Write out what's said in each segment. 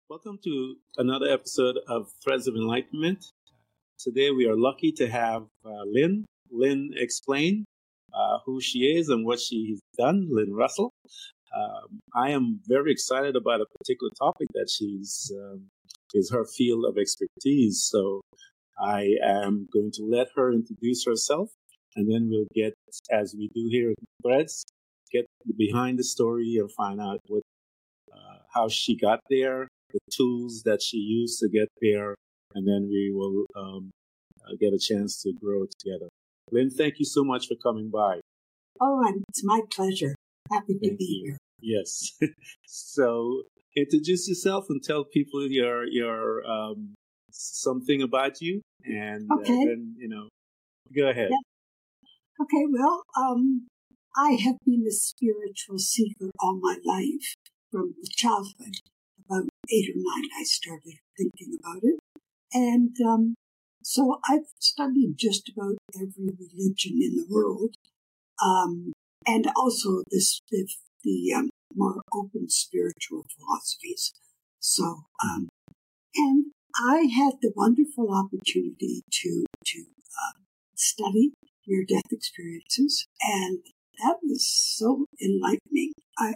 Welcome to another episode of Threads of Enlightenment. Today we are lucky to have Lynn. Lynn explain who she is and what she has done, Lynn Russell. I am very excited about a particular topic that she's is her field of expertise. So I am going to let her introduce herself, and then we'll get, as we do here at Threads, get behind the story and find out how she got there, the tools that she used to get there, and then we will get a chance to grow together. Lynn, thank you so much for coming by. Oh, it's my pleasure. Happy to be here. Yes. So introduce yourself and tell people your something about you, and then go ahead. Yeah. Okay. Well, I have been a spiritual seeker all my life. From childhood, about 8 or 9, I started thinking about it. And so I've studied just about every religion in the world, and also the more open spiritual philosophies. So, and I had the wonderful opportunity to study near-death experiences, and that was so enlightening.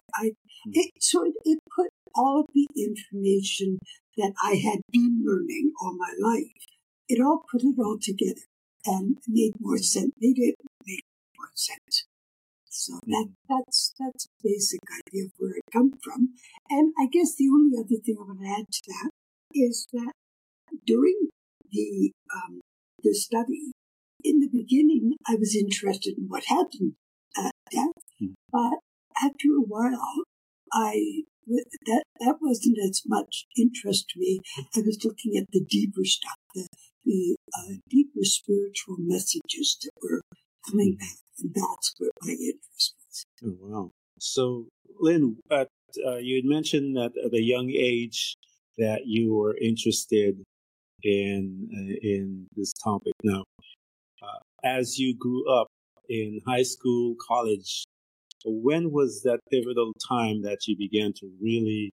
It put all of the information that I had been learning all my life. It all put it all together and made more sense. Made it make more sense. So that's a basic idea of where it comes from. And I guess the only other thing I want to add to that is that during the study, in the beginning, I was interested in what happened at death, but after a while, that wasn't as much interest to me. I was looking at the deeper stuff, the deeper spiritual messages that were coming back, and that's where my interest was. Oh, wow. So, Lynn, you had mentioned that at a young age that you were interested in this topic. Now, as you grew up in high school, college, when was that pivotal time that you began to really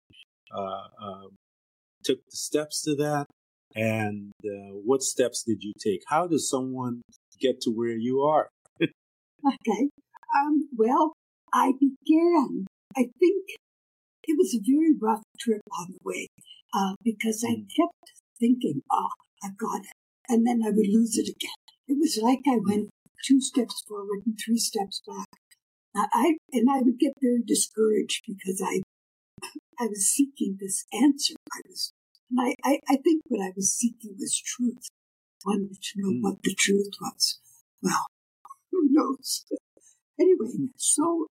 took the steps to that? And what steps did you take? How does someone get to where you are? Okay. Well, I think it was a very rough trip on the way because I kept thinking, I've got it. And then I would lose it again. It was like I went 2 steps forward and 3 steps back. I would get very discouraged because I was seeking this answer. I think what I was seeking was truth. I wanted to know what the truth was. Well, who knows? Anyway, so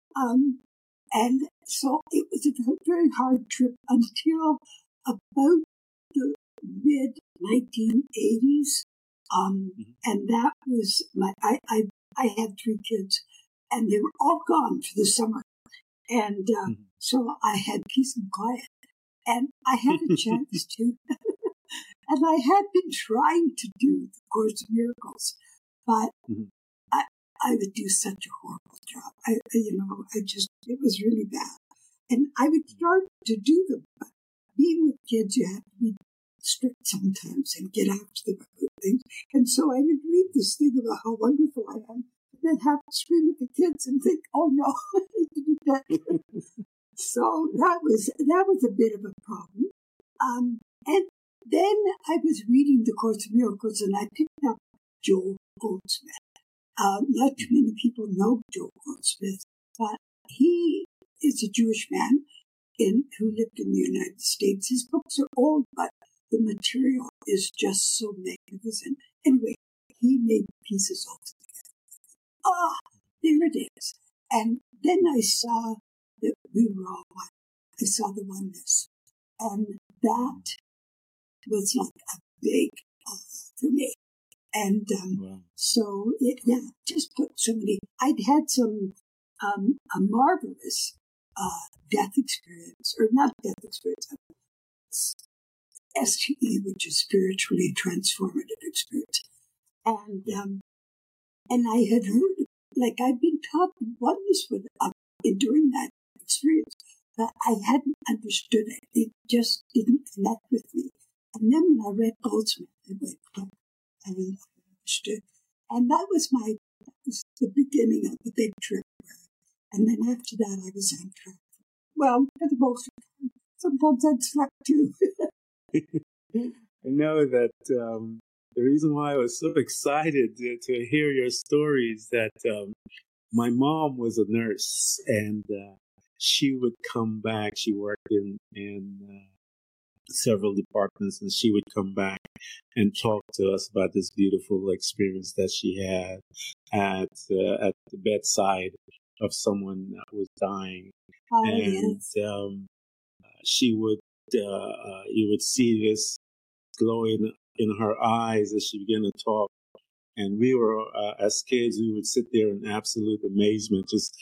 it was a very hard trip until about the mid 1980s. And that was I had 3 kids, and they were all gone for the summer. And so I had peace and quiet. And I had a chance to, and I had been trying to do the Course of Miracles, but I would do such a horrible job. It was really bad. And I would start to do them, but being with kids, you have to be strict sometimes and get after them about things. And so I would read this thing about how wonderful I am, and then have to scream at the kids and think, oh no, I didn't get it. So that was a bit of a problem. And then I was reading the Course of Miracles, and I picked up Joel Goldsmith. Not too many people know Joel Goldsmith, but he is a Jewish man who lived in the United States. His books are old, but the material is just so magnificent. Anyway, he made pieces all together. There it is. And then I saw that we were all one. I saw the oneness. And that was like a big for me. And so it just put so many. I'd had some a marvelous death experience, or not death experience, STE, which is spiritually transformative experience. And I had heard, like I'd been taught oneness during that experience, but I hadn't understood it. It just didn't connect with me. And then when I read Goldsmith, it went click. I understood. And that was the beginning of the big trip. And then after that, I was on track. Well, for the most of the time, sometimes I'd slept too. I know that the reason why I was so excited to hear your story is that my mom was a nurse, and she would come back. She worked in several departments, and she would come back and talk to us about this beautiful experience that she had at the bedside of someone that was dying. Oh, And yes. she would, you would see this glow in her eyes as she began to talk. And we were, as kids, we would sit there in absolute amazement, just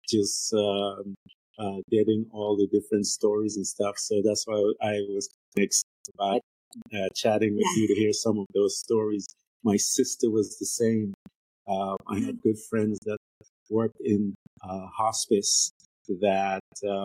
getting all the different stories and stuff. So that's why I was excited about chatting with you to hear some of those stories. My sister was the same. I had good friends that worked in hospice that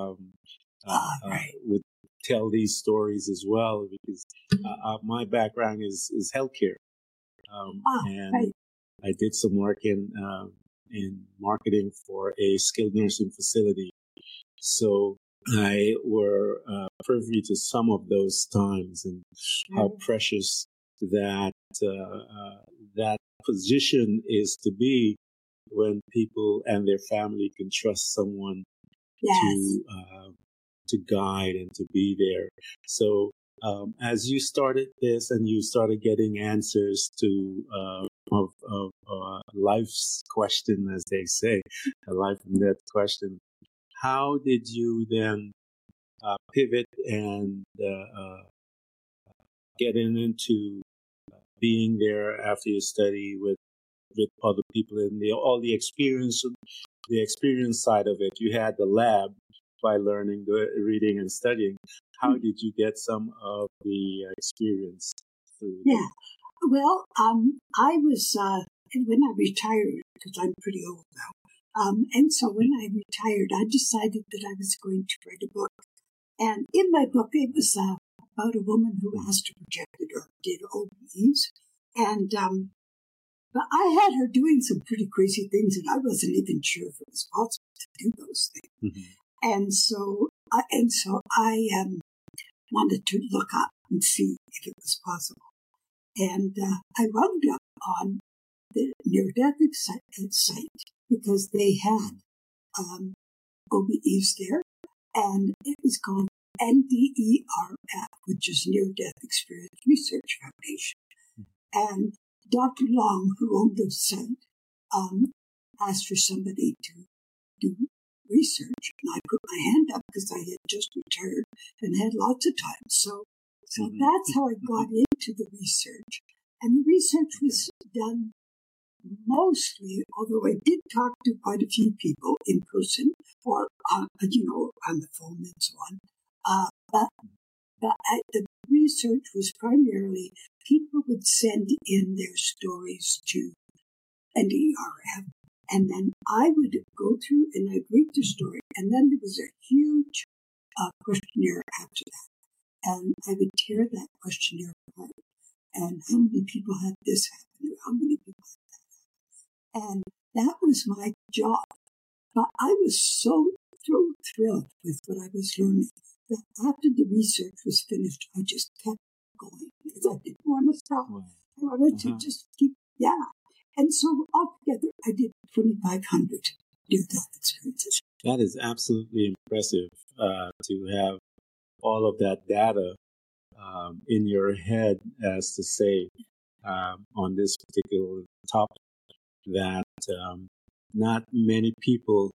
would tell these stories as well, because my background is healthcare. And I did some work in marketing for a skilled nursing facility. So I were privy to some of those times and how precious that that position is to be when people and their family can trust someone to guide and to be there. So as you started this and you started getting answers to of life's question, as they say, a life and death question, how did you then pivot and getting into being there after your study with other people and all the experience side of it? You had the lab by learning, reading, and studying. How did you get some of the experience through? Yeah. Well, I was, when I retired, because I'm pretty old now, and so when I retired, I decided that I was going to write a book. And in my book, it was about a woman who astral projected or did OBEs. And, but I had her doing some pretty crazy things, and I wasn't even sure if it was possible to do those things. Mm-hmm. And so I wanted to look up and see if it was possible. And I wound up on the near-death site because they had OBEs there, and it was called NDERF, which is Near-Death Experience Research Foundation. And Dr. Long, who owned the site, asked for somebody to do research, and I put my hand up because I had just retired and had lots of time. So that's how I got into the research. And the research was done mostly, although I did talk to quite a few people in person or, on the phone and so on. But the research was primarily people would send in their stories to NDERF, and then I would go through and I'd read the story, and then there was a huge questionnaire after that. And I would tear that questionnaire apart. And how many people had this happen? How many people had that happen? And that was my job. But I was so thrilled with what I was learning that after the research was finished, I just kept going because I didn't want to stop. I wanted to just keep, And so altogether, I did 2,500 near-death experiences. That is absolutely impressive to have all of that data in your head, as to say, on this particular topic that not many people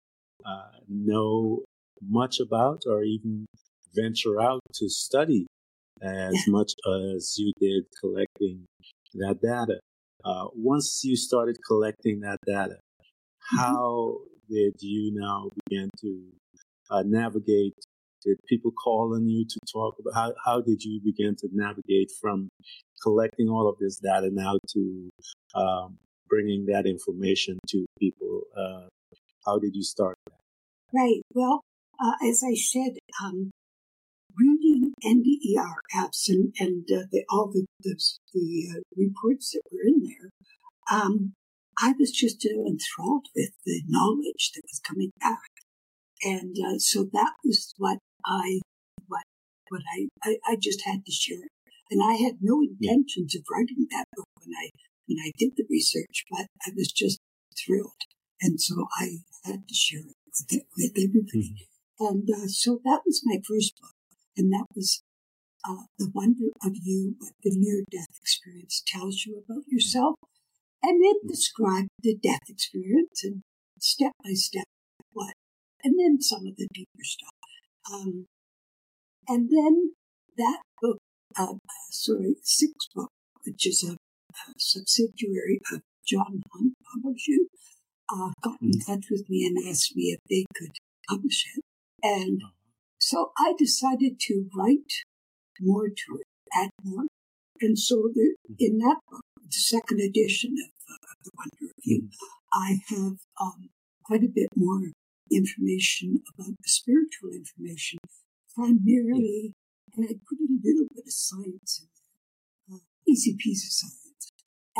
know much about or even venture out to study as much as you did collecting that data. Once you started collecting that data, how did you now begin to navigate? Did people call on you to talk about how did you begin to navigate from collecting all of this data now to bringing that information to people? How did you start that? Right. Well, as I said, reading NDER apps and all the reports that were in there, I was just enthralled with the knowledge that was coming back, and so that was what I just had to share it. And I had no intentions of writing that book when I did the research, but I was just thrilled, and so I had to share it with everybody. And so that was my first book, and that was The Wonder of You, what the near-death experience tells you about yourself. And it described the death experience and step by step what, and then some of the deeper stuff. And then that book, sixth book, which is a subsidiary of John Hunt Publishing, got in touch with me and asked me if they could publish it. And so I decided to write more to it, add more. And so in that book, the second edition of The Wonder of You, I have quite a bit more information about the spiritual information, primarily, and I put a little bit of science in there, easy piece of science.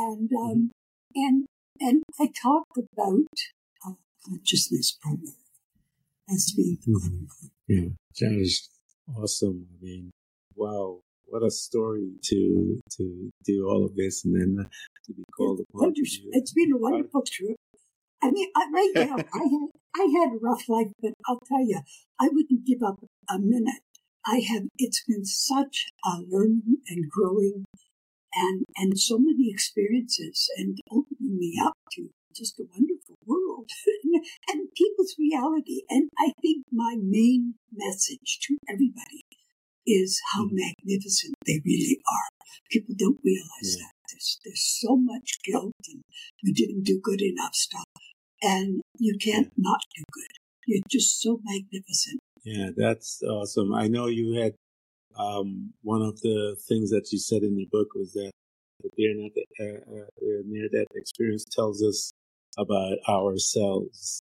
And I talk about consciousness primarily as being one. Yeah, that is awesome. I mean, wow, what a story to do all of this and then to be called upon. It's been a wonderful trip. I mean, right now, I had a rough life, but I'll tell you, I wouldn't give up a minute. It's been such a learning and growing and so many experiences and opening me up to just a wonderful world and people's reality. And I think my main message to everybody is how magnificent they really are. People don't realize that. There's so much guilt and we didn't do good enough stuff. And you can't not do good. You're just so magnificent. Yeah, that's awesome. I know you had one of the things that you said in your book was that the near-death experience tells us about ourselves.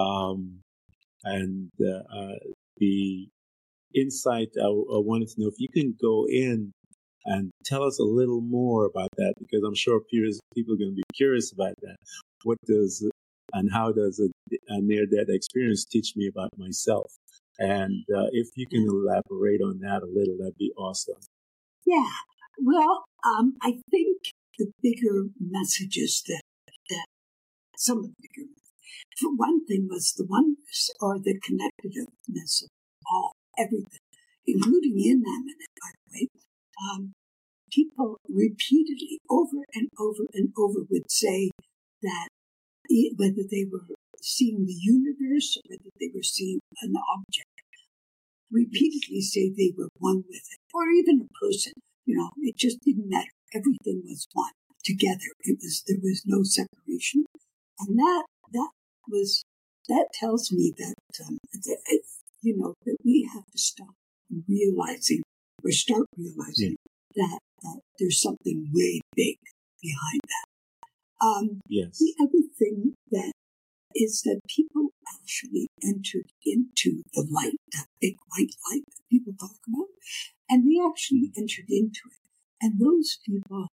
And the insight, I wanted to know if you can go in and tell us a little more about that, because I'm sure people are going to be curious about that. What does and how does a near-death experience teach me about myself? And if you can elaborate on that a little, that'd be awesome. Yeah. Well, I think the bigger messages that some of the bigger, for one thing, was the oneness or the connectedness of everything, including inanimate, by the way. People repeatedly, over and over and over, would say that whether they were seeing the universe or whether they were seeing an object, repeatedly say they were one with it, or even a person. It just didn't matter. Everything was one together. There was no separation, and that tells me that that we have to start realizing that there's something way big behind that. Yes. The other thing that is that people actually entered into the light, that big white light that people talk about, and they actually entered into it. And those people,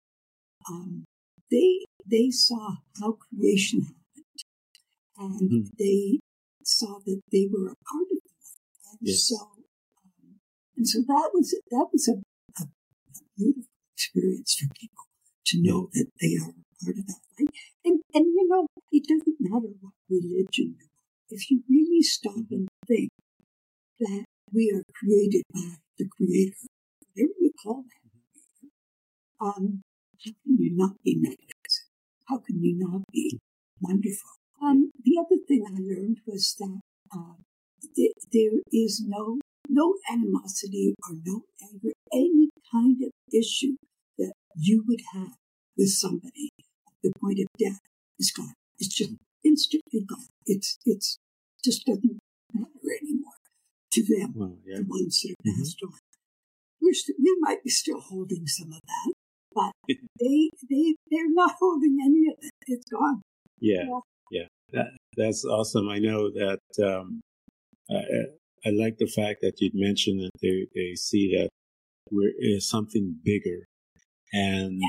they saw how creation happened, and they saw that they were a part of it. And so that was a beautiful experience for people to know that they are a part of that light. And it doesn't matter what religion you are. If you really stop and think that we are created by the Creator, whatever you call that, how can you not be magnificent? How can you not be wonderful? The other thing I learned was that there is no animosity or no anger, any kind of issue that you would have with somebody at the point of death is gone. It's just instantly gone. It's just doesn't matter anymore to them, the ones that are passed on. We might be still holding some of that, but they're not holding any of it. It's gone. Yeah. That's awesome. I know that I like the fact that you'd mentioned that they see that we're something bigger. And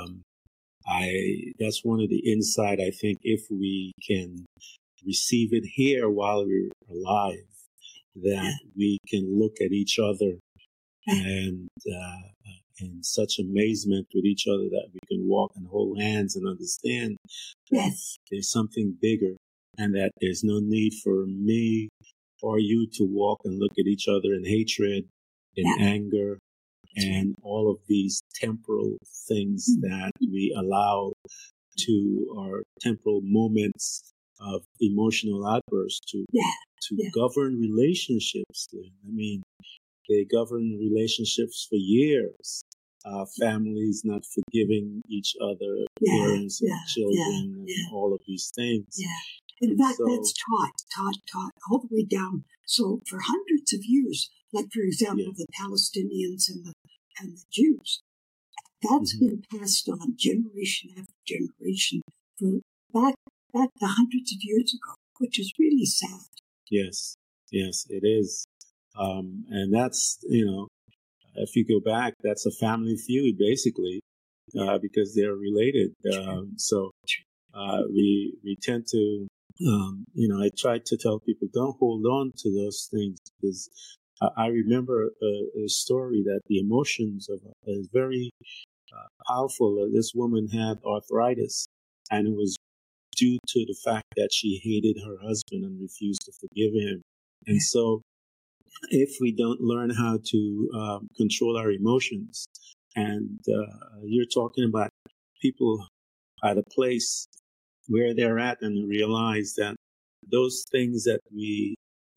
that's one of the insight, I think, if we can receive it here while we're alive, that we can look at each other and in such amazement with each other that we can walk and hold hands and understand that there's something bigger, and that there's no need for me or you to walk and look at each other in hatred, in anger, and all of these temporal things that we allow to our temporal moments of emotional outbursts to govern relationships. I mean, they govern relationships for years. Families not forgiving each other, parents and children, and all of these things. In fact, that's taught all the way down. So for hundreds of years, like for example, the Palestinians and the Jews, that's been passed on generation after generation for back to hundreds of years ago, which is really sad. Yes, it is. And that's, if you go back, that's a family feud, basically, because they're related. So we tend to, I try to tell people, don't hold on to those things, because I remember a story that the emotions of is very powerful. This woman had arthritis, and it was due to the fact that she hated her husband and refused to forgive him. And so if we don't learn how to control our emotions, and you're talking about people at a place where they're at and realize that those things that we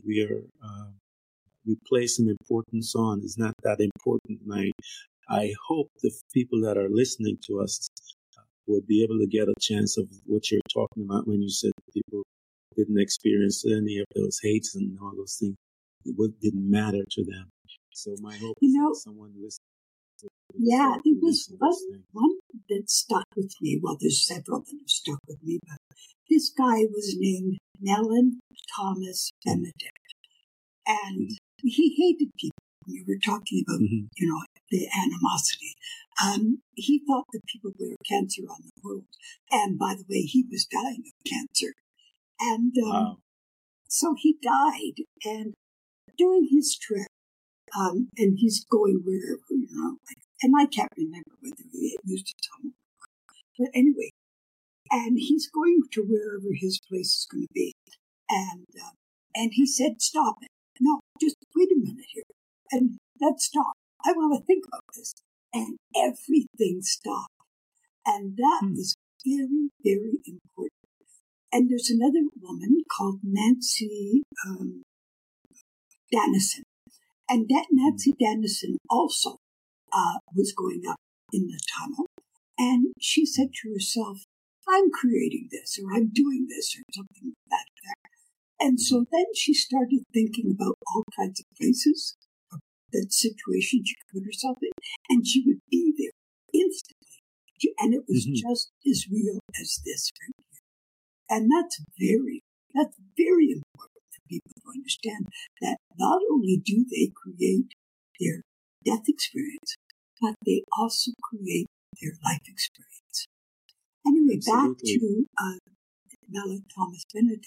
place an importance on is not that important. And I hope the people that are listening to us would be able to get a chance of what you're talking about when you said people didn't experience any of those hates and all those things. What didn't matter to them. So my hope is that someone listening. Yeah, there was one that stuck with me. Well, there's several that have stuck with me, but this guy was named Mellon Thomas Benedict. And he hated people. We were talking about, the animosity. He thought that people were cancer on the world. And by the way, he was dying of cancer. And so he died. And during his trip, and he's going wherever, and I can't remember whether he used a tunnel. But anyway, and he's going to wherever his place is going to be. And he said, stop it. No, just wait a minute here. And let's stop. I want to think about this. And everything stopped. And that was very, very important. And there's another woman called Nancy Dennison. And that Nancy Dennison also was going up in the tunnel. And she said to herself, I'm creating this, or I'm doing this, or something like that. And so then she started thinking about all kinds of places, or that situation she could put herself in, and she would be there instantly. And it was just as real as this right here. And that's very important for people to understand that not only do they create their death experience, but they also create their life experience. Anyway, back to Mellon Thomas Benedict.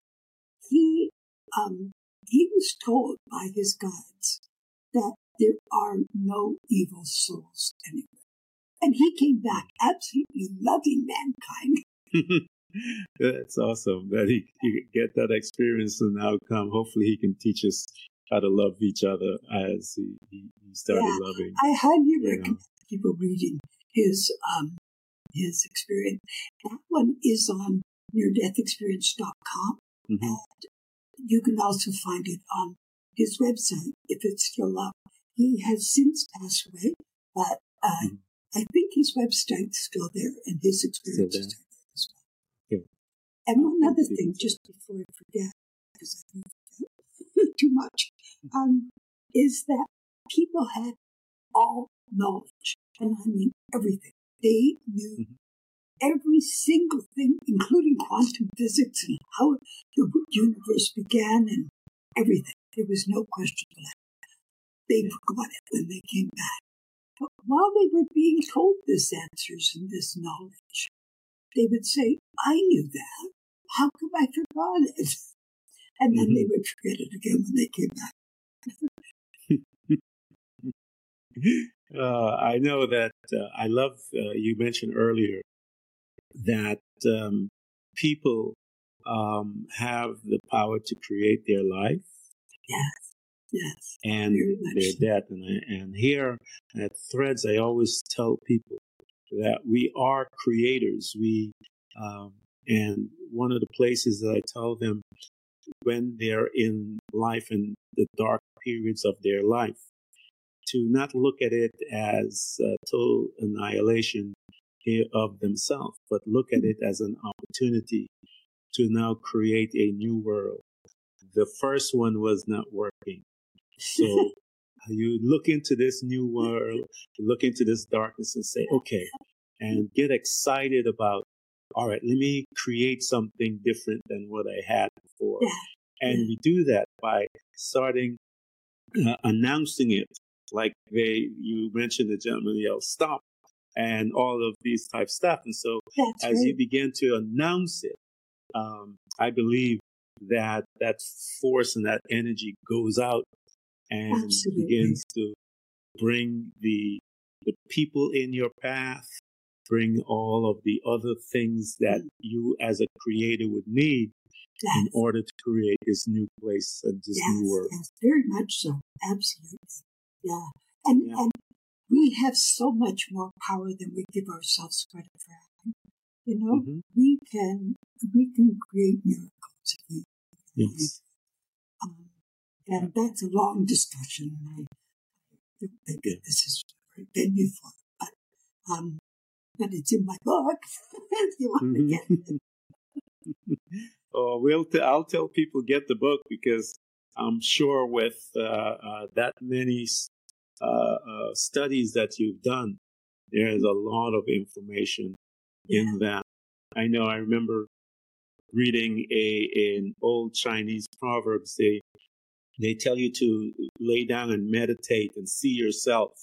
He was told by his guides that there are no evil souls anywhere. And he came back absolutely loving mankind. That's awesome that he get that experience and outcome. Hopefully he can teach us how to love each other as he started loving. I highly recommend people reading his experience. That one is on neardeathexperience.com. And you can also find it on his website if it's still up. He has since passed away, but I think his website's still there and his experience is still there as well. Okay. And one other thing, just before I forget, because I forget too much, is that people had all knowledge, and I mean everything. They knew every single thing, including quantum physics and how the universe began and everything. There was no question of that. They forgot it when they came back. But while they were being told this answers and this knowledge, they would say, I knew that. How come I forgot it? And then they would forget it again when they came back. I know that I love, you mentioned earlier that people have the power to create their life. Yes. And their death. And here at Threads, I always tell people that we are creators. And one of the places that I tell them when they're in life in the dark periods of their life, to not look at it as total annihilation of themselves, but look at it as an opportunity to now create a new world. The first one was not working. So you look into this new world, you look into this darkness and say, okay, and get excited about, all right, let me create something different than what I had before. And we do that by starting announcing it. Like you mentioned the gentleman yelled, stop, and all of these type stuff. And so you begin to announce it, I believe that force and that energy goes out and begins to bring the people in your path, bring all of the other things that you as a creator would need in order to create this new place and this new world. Yes, very much so. Absolutely. Yeah. And we have so much more power than we give ourselves credit for having. You know, we can create miracles. Yes. And that's a long discussion. I don't think this is the right venue for it, but it's in my book. If you want to get it. I'll tell people get the book, because I'm sure with that many studies that you've done, there's a lot of information in that. I remember reading an old Chinese proverb. They tell you to lay down and meditate and see yourself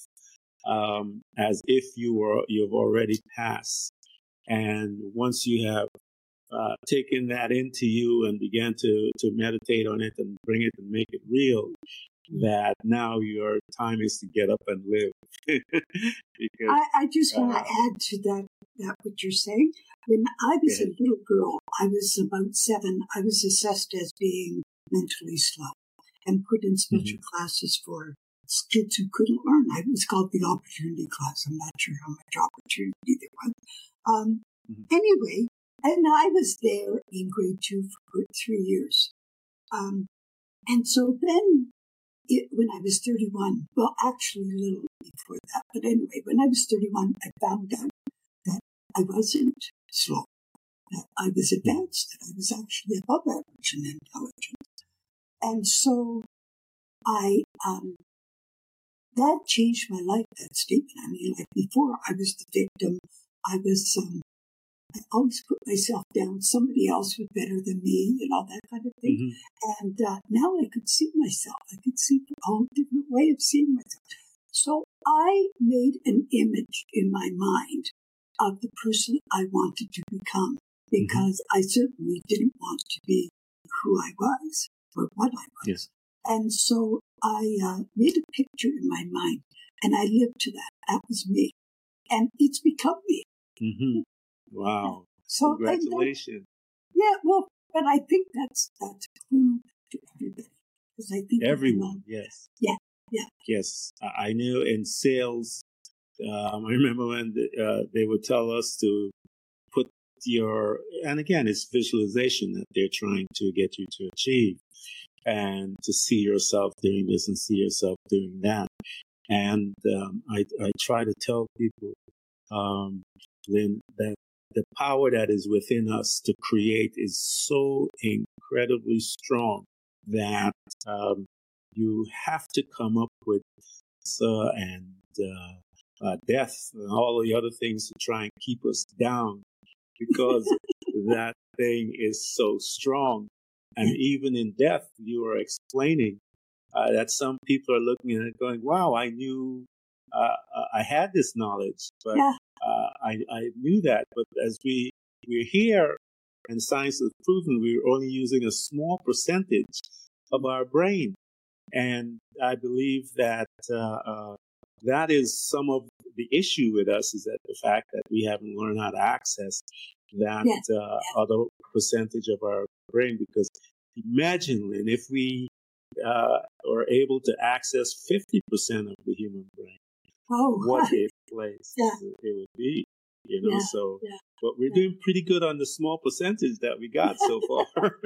as if you've already passed. And once you have taken that into you and began to meditate on it and bring it and make it real, that now your time is to get up and live. Because, I just want to add to that what you're saying. When I was a little girl, I was about 7, I was assessed as being mentally slow and put in special classes for kids who couldn't learn. It was called the opportunity class. I'm not sure how much opportunity there was. Anyway, and I was there in grade 2 for 3 years. And so then, when I was 31, well, actually a little before that, but anyway, when I was 31, I found out that I wasn't slow, that I was advanced, that I was actually above average in intelligence. And so that changed my life, that statement. I mean, like before, I was the victim. I always put myself down. Somebody else was better than me, that kind of thing. And now I could see myself. I could see a whole different way of seeing myself. So I made an image in my mind of the person I wanted to become, because I certainly didn't want to be who I was or what I was. Yes. And so I made a picture in my mind, and I lived to that. That was me. And it's become me. Wow. So, congratulations. But I think that's a clue to everybody. Because I think everyone, yes. Yeah. Yes. I knew in sales, I remember when they would tell us to put and again, it's visualization that they're trying to get you to achieve, and to see yourself doing this and see yourself doing that. And I try to tell people, Lynn, that the power that is within us to create is so incredibly strong that you have to come up with death and all the other things to try and keep us down, because that thing is so strong. And even in death, you are explaining that some people are looking at it going, wow, I knew, I had this knowledge, but Yeah. I knew that. But as we're here and science has proven we're only using a small percentage of our brain. And I believe that that is some of the issue with us, is that the fact that we haven't learned how to access that other percentage of our brain. Because imagine, Lynn, if we were able to access 50% of the human brain, what a place it would be, you know? So, but we're doing pretty good on the small percentage that we got so far.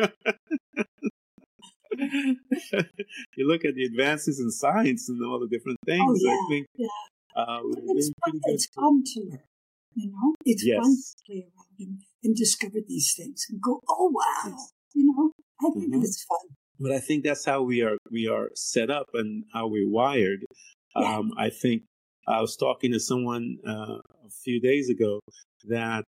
You look at the advances in science and all the different things. I think we're doing pretty good. It's fun to learn, you know. It's fun to play around and discover these things and go, oh wow, you know. I think it's fun. But I think that's how we are set up and how we're wired. I think I was talking to someone a few days ago that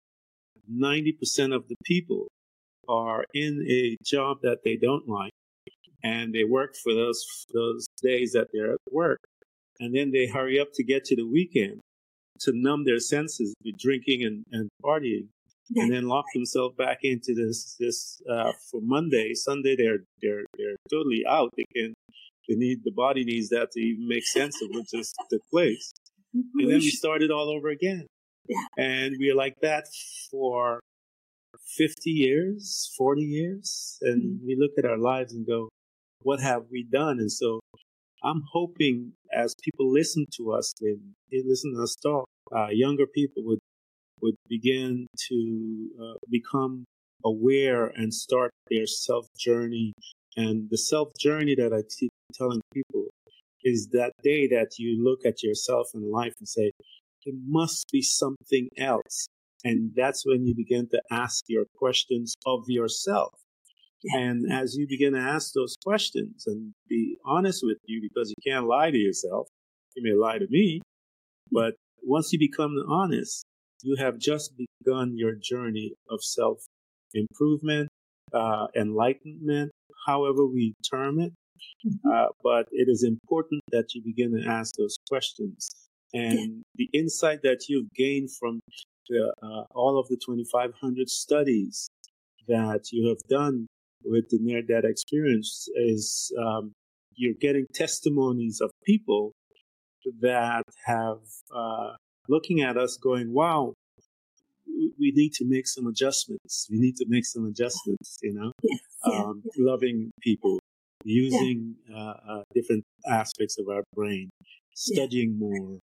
90% of the people are in a job that they don't like, and they work for those days that they're at work, and then they hurry up to get to the weekend to numb their senses with drinking and partying, and then lock themselves back into this for Monday, Sunday. They're totally out. The body needs that to even make sense of what just took place, and then we start it all over again. And we're like that for 50 years, 40 years, and we look at our lives and go, what have we done? And so I'm hoping as people listen to us, they listen to us talk, younger people would begin to become aware and start their self-journey. And the self-journey that I keep telling people is that day that you look at yourself in life and say, there must be something else. And that's when you begin to ask your questions of yourself. And as you begin to ask those questions and be honest with you, because you can't lie to yourself, you may lie to me, but once you become honest, you have just begun your journey of self-improvement, enlightenment, however we term it. But it is important that you begin to ask those questions. And the insight that you've gained from all of the 2,500 studies that you have done with the near-death experience is you're getting testimonies of people that have looking at us going, wow, we need to make some adjustments. We need to make some adjustments, you know, loving people, using different aspects of our brain, studying more,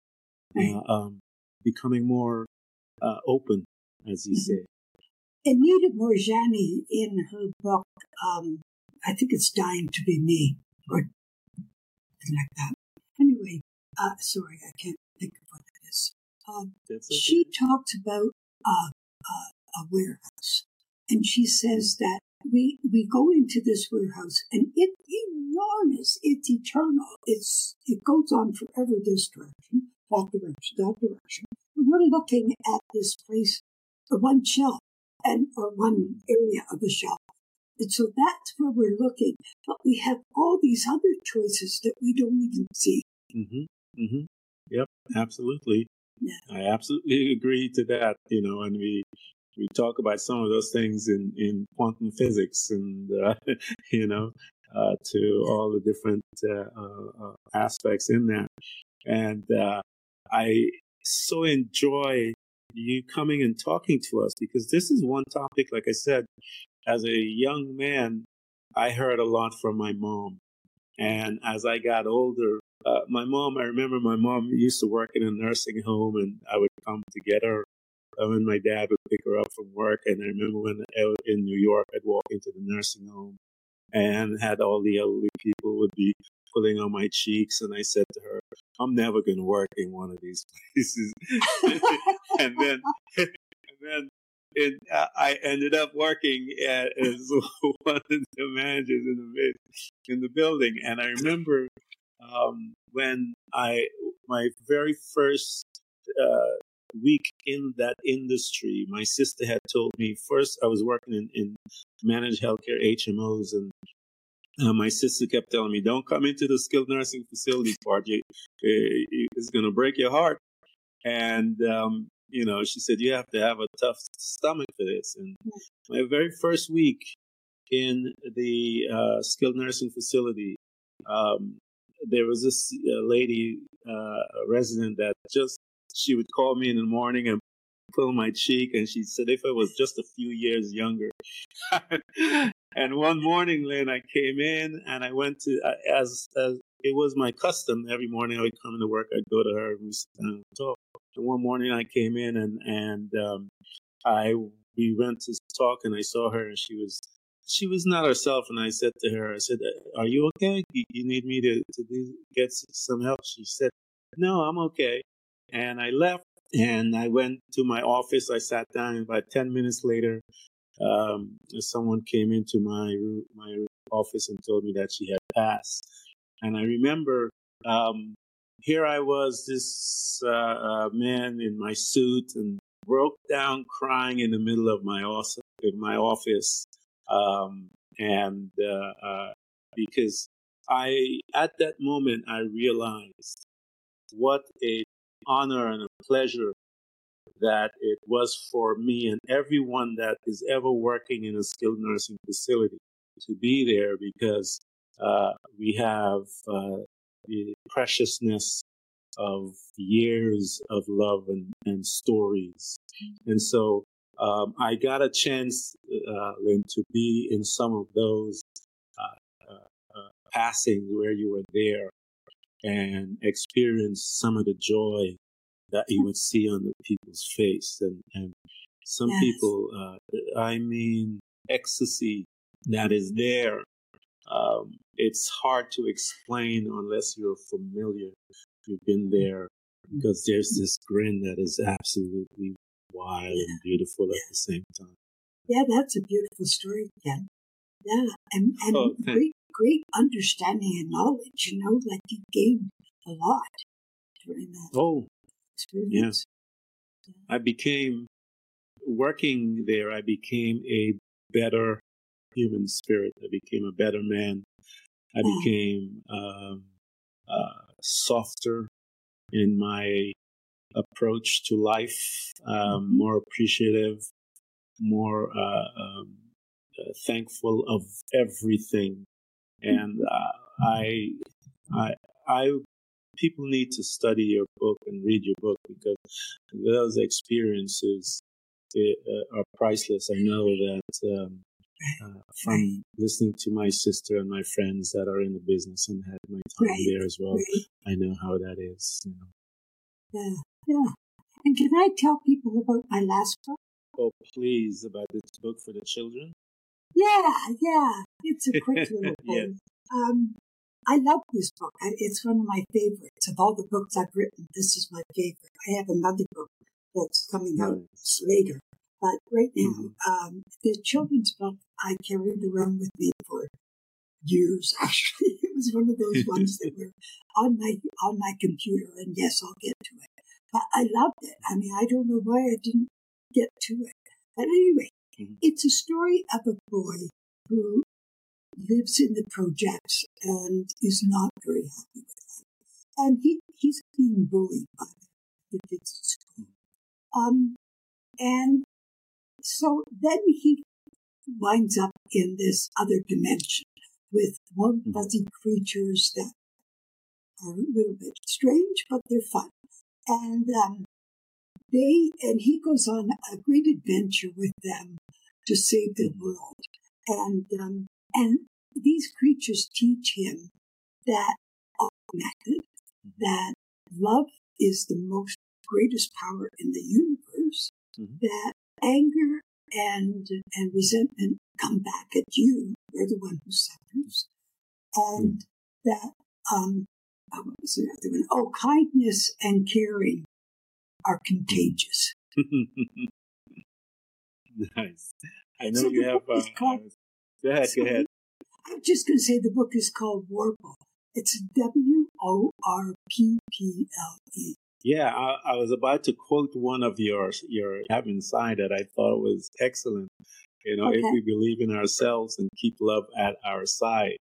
becoming more open, as you say. Anita Moorjani, in her book, I think it's Dying to Be Me, or something like that. Anyway, sorry, I can't think of what it is. She talks about a warehouse, and she says that we go into this warehouse, and it's enormous, it's eternal, it goes on forever, this direction, that direction, that direction. And we're looking at this place, one shelf, or one area of a shelf. And so that's where we're looking. But we have all these other choices that we don't even see. Yep, absolutely. I absolutely agree to that, you know, and we talk about some of those things in quantum physics and, you know, to all the different aspects in that. And I so enjoy you coming and talking to us, because this is one topic, like I said, as a young man, I heard a lot from my mom. And as I got older, I remember my mom used to work in a nursing home, and I would come to get her when my dad would pick her up from work. And I remember when I was in New York, I'd walk into the nursing home and had all the elderly people would be pulling on my cheeks. And I said to her, I'm never going to work in one of these places. and then I ended up working as one of the managers in the building. And I remember when my very first week in that industry, my sister had told me, first I was working in managed healthcare HMOs, and My sister kept telling me, "Don't come into the skilled nursing facility part. It's going to break your heart." And she said, "You have to have a tough stomach for this." And my very first week in the skilled nursing facility, there was this lady, a resident, that she would call me in the morning and pull my cheek, and she said if I was just a few years younger. And one morning, Lynn, I came in and I went to, as it was my custom, every morning I would come into work, I'd go to her and we sit down and talk. And one morning I came in and we went to talk, and I saw her, and she was not herself. And I said to her, I said, "Are you okay? You need me to get some help?" She said, "No, I'm okay." And I left and I went to my office. I sat down, and about 10 minutes later, someone came into my office and told me that she had passed. And I remember, here I was, this man in my suit, and broke down crying in the middle of my office, and because at that moment I realized what a honor and a pleasure that it was for me and everyone that is ever working in a skilled nursing facility to be there, because we have the preciousness of years of love and stories. And so I got a chance, Lynn, to be in some of those passings where you were there and experience some of the joy that you would see on the people's face. And some people, ecstasy that is there. It's hard to explain unless you're familiar, you've been there, because there's this grin that is absolutely wild and beautiful at the same time. Yeah, that's a beautiful story, Ken. Yeah, and great understanding and knowledge, like you gained a lot during that experience. Yeah. Working there, I became a better human spirit. I became a better man. I became softer in my approach to life, more appreciative, more thankful of everything. And people need to study your book and read your book, because those experiences are priceless. I know that from listening to my sister and my friends that are in the business and had my time there as well, I know how that is. Yeah. And can I tell people about my last book? Oh, please, about this book for the children? Yeah. It's a quick little thing. Yes. I love this book. It's one of my favorites. Of all the books I've written, this is my favorite. I have another book that's coming out later. But right now, the children's book I carried around with me for years, actually. It was one of those ones that were on my computer, and yes, I'll get to it. But I loved it. I mean, I don't know why I didn't get to it. But anyway, it's a story of a boy who lives in the projects and is not very happy with life. And he's being bullied by the kids at school. And so then he winds up in this other dimension with warm, fuzzy creatures that are a little bit strange, but they're fun. And he goes on a great adventure with them to save the world. And these creatures teach him that all connected, that love is the most greatest power in the universe, that anger and resentment come back at you. You're the one who suffers. And that, what was the other one? Oh, kindness and caring are contagious. Nice. I know you have. Go ahead. I'm just going to say the book is called Warple. It's Worple. Yeah, I was about to quote one of your have inside that I thought was excellent. If we believe in ourselves and keep love at our side,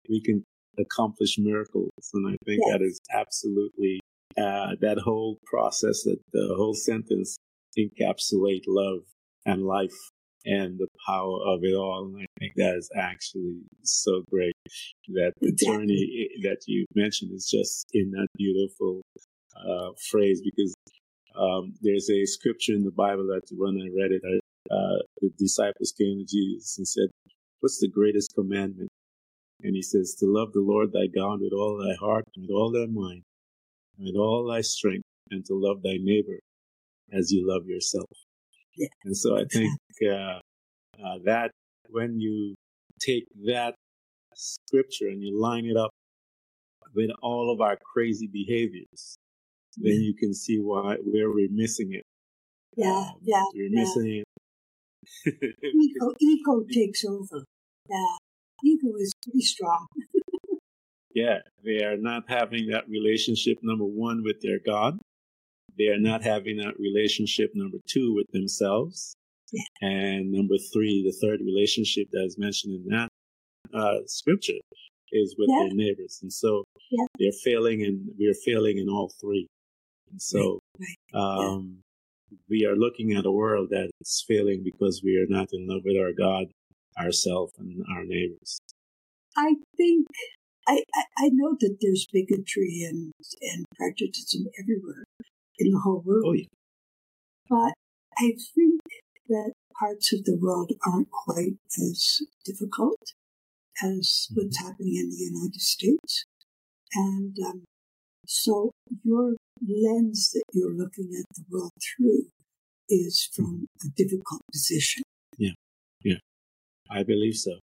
we can accomplish miracles. And I think that is absolutely, that whole process, that the whole sentence encapsulate love and life and the power of it all. And I think that is actually so great that the journey that you mentioned is just in that beautiful phrase, because there's a scripture in the Bible that when I read it, the disciples came to Jesus and said, "What's the greatest commandment?" And he says, "To love the Lord thy God with all thy heart, and with all thy mind, and with all thy strength, and to love thy neighbor as you love yourself." Yeah. And so I think that when you take that scripture and you line it up with all of our crazy behaviors, then you can see where we're missing it. We're missing it. Ego takes over. Yeah. Ego is pretty strong. Yeah, they are not having that relationship, number one, with their God. They are not having that relationship, number two, with themselves. Yeah. And number three, the third relationship that is mentioned in that scripture is with their neighbors. And so they're failing, and we're failing in all three. And so we are looking at a world that is failing because we are not in love with our God, ourselves, and our neighbors. I think I know that there's bigotry and prejudice everywhere in the whole world. Oh, yeah. But I think that parts of the world aren't quite as difficult as what's happening in the United States. And so your lens that you're looking at the world through is from a difficult position. Yeah, I believe so.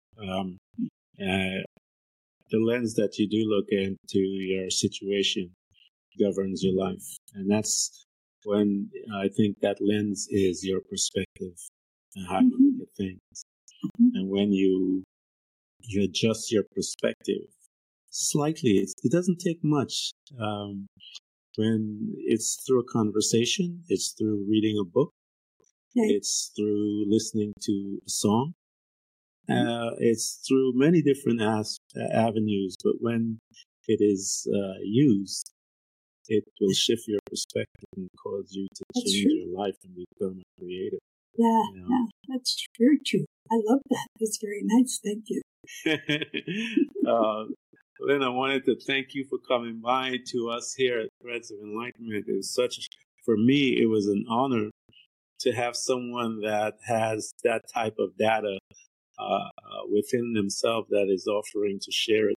The lens that you do look into your situation governs your life. And that's when I think that lens is your perspective and how you look at things. And when you adjust your perspective slightly, it doesn't take much. When it's through a conversation, it's through reading a book, it's through listening to a song, it's through many different avenues. But when it is used, it will shift your perspective and cause you to change your life and become a creator. Yeah, that's very true. I love that. That's very nice. Thank you. Lynn, I wanted to thank you for coming by to us here at Threads of Enlightenment. It was for me, it was an honor to have someone that has that type of data within themselves that is offering to share it.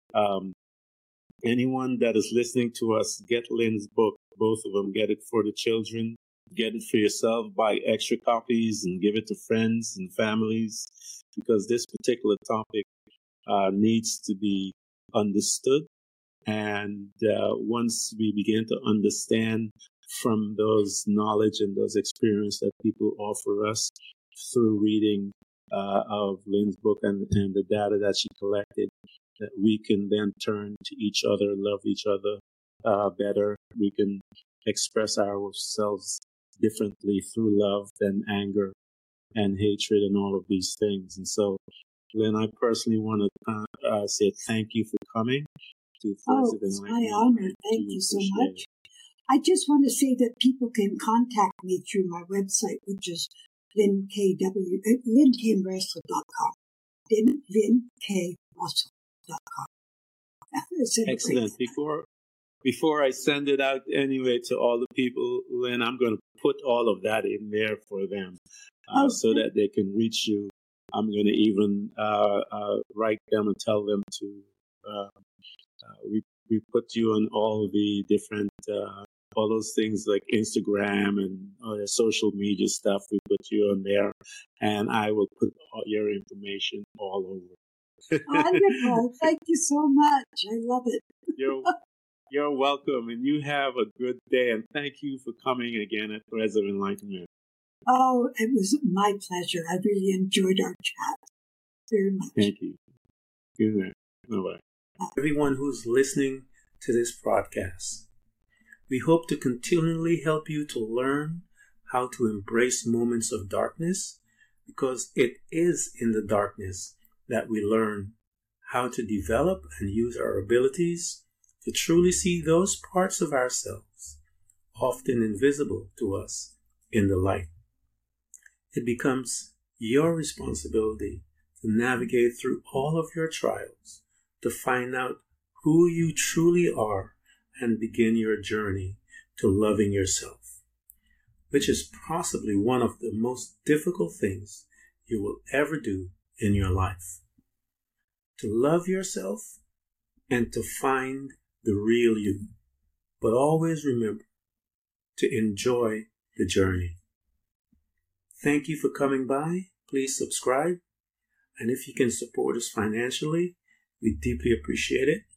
Anyone that is listening to us, get Lynn's book, both of them. Get it for the children, get it for yourself, buy extra copies and give it to friends and families, because this particular topic needs to be understood. And once we begin to understand from those knowledge and those experience that people offer us through reading of Lynn's book and the data that she collected, that we can then turn to each other, love each other better. We can express ourselves differently through love than anger and hatred and all of these things. And so, Lynn, I personally want to say thank you for coming to Threads of Enlightenment. It's my honor. Thank you so much. I just want to say that people can contact me through my website, which is lynkrussell.com. lynkrussell.com. Excellent. Before I send it out anyway to all the people, Lynn, I'm going to put all of that in there for them so that they can reach you. I'm going to even write them and tell them to, we put you on all the different, all those things like Instagram and the social media stuff. We put you on there, and I will put all your information all over. Wonderful. Thank you so much. I love it. You're welcome, and you have a good day, and thank you for coming again at Threads of Enlightenment. Oh, it was my pleasure. I really enjoyed our chat very much. Thank you. Good night. Bye-bye. Everyone who's listening to this broadcast, we hope to continually help you to learn how to embrace moments of darkness, because it is in the darkness that we learn how to develop and use our abilities to truly see those parts of ourselves, often invisible to us, in the light. It becomes your responsibility to navigate through all of your trials, to find out who you truly are and begin your journey to loving yourself, which is possibly one of the most difficult things you will ever do in your life. To love yourself and to find the real you, but always remember to enjoy the journey. Thank you for coming by. Please subscribe. And if you can support us financially, we deeply appreciate it.